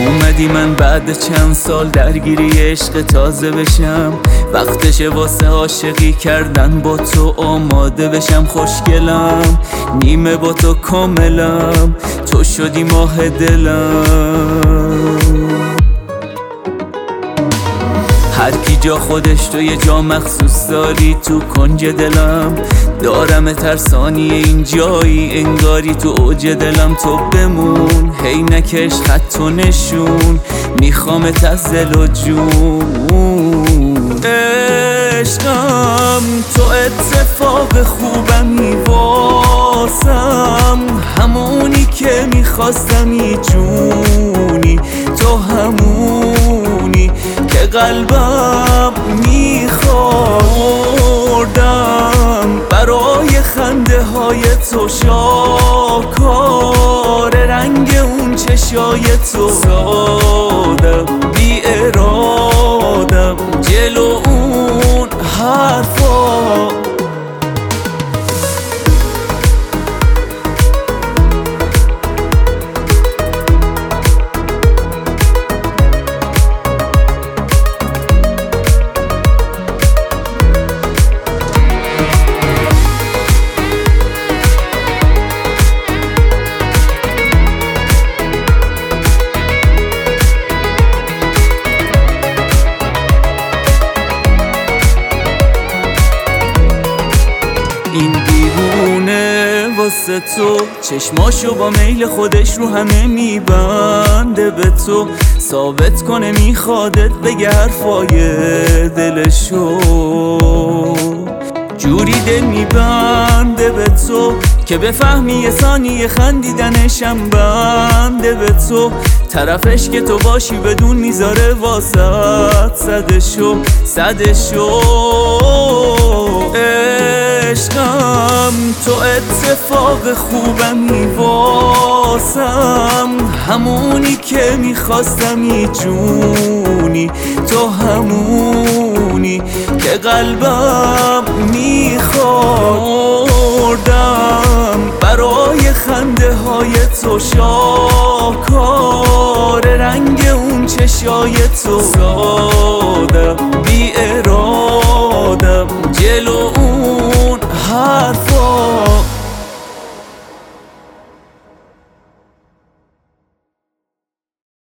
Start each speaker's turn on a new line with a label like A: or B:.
A: اومدی من بعد چند سال درگیری عشق تازه بشم، وقتشه واسه عاشقی کردن با تو آماده بشم. خوشگلم نیمه با تو کاملم، تو شدی ماه دلم. هر کی جا خودش تو یه جا مخصوص داری تو کنج دلم، دارم ترسانی این جایی انگاری تو اوج دلم. تو بمون هی نکش خط و نشون، میخوامت از دل و جون. عشقم تو اتفاق خوبمی واسم، همونی که میخواستمی جونی، تو همونی که قلبم میخوردم. برای خنده های تو شاکار رنگ اون چشای تو، سادم بی ارادم جلو اون حرفا. این دیوونه واسه تو چشماشو با میل خودش رو همه میبنده به تو، ثابت کنه میخوادت بگه حرفای دلشو. جوری دل میبنده به تو که بفهمی یه ثانیه خندیدنشم بنده به تو. طرفش که تو باشی بدون میذاره واسط صدشو صدشو. عشقم تو اتفاق خوبمی واسم، همونی که میخواستمی جونی، تو همونی که قلبم میخوردم. برای خنده های تو شاکار رنگ اون چشای تو، سادم بی ارادم جلو اون حرف.